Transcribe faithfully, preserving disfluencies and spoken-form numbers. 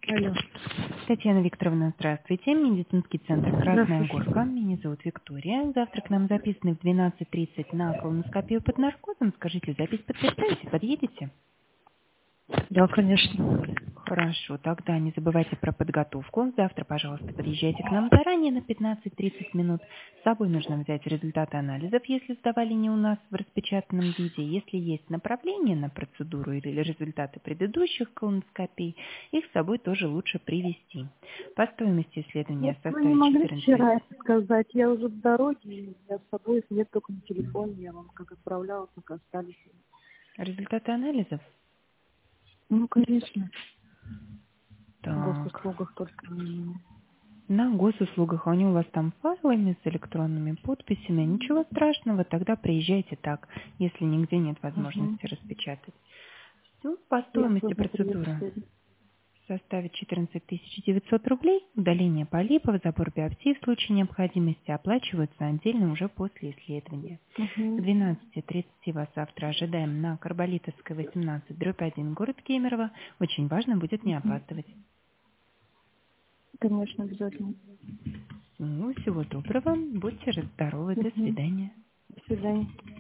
Алло. Татьяна Викторовна, здравствуйте. Медицинский центр «Красная Здравствуйте. Горка». Меня зовут Виктория. Завтра к нам записаны в двенадцать тридцать на колоноскопию под наркозом. Скажите, запись подтверждаете? Подъедете? Да, конечно. Хорошо, тогда не забывайте про подготовку. Завтра, пожалуйста, подъезжайте к нам заранее на пятнадцать-тридцать минут. С собой нужно взять результаты анализов, если сдавали не у нас в распечатанном виде. Если есть направление на процедуру или результаты предыдущих колоноскопий, их с собой тоже лучше привезти. По стоимости исследования Вот вы не составит могли четырнадцать. вчера сказать, я уже в дороге, и я с собой, их нет только на телефоне, я вам как отправляла, так и остались. Результаты анализов? Ну, конечно. В Так. госуслугах только не... На госуслугах они у вас там файлами с электронными подписями. Ничего страшного, тогда приезжайте так, если нигде нет Угу. возможности распечатать. Ну, по Я стоимости сегодня приеду процедуры сегодня. составит четырнадцать тысяч девятьсот рублей. Удаление полипов, забор биопсий в случае необходимости оплачиваются отдельно уже после исследования. К Угу. двенадцати тридцати вас завтра ожидаем на Карболитовской восемнадцать дробь один, город Кемерово. Очень важно будет не Угу. опаздывать. Конечно, обязательно. Ну, всего доброго. Будьте здоровы. До Угу. свидания. До свидания.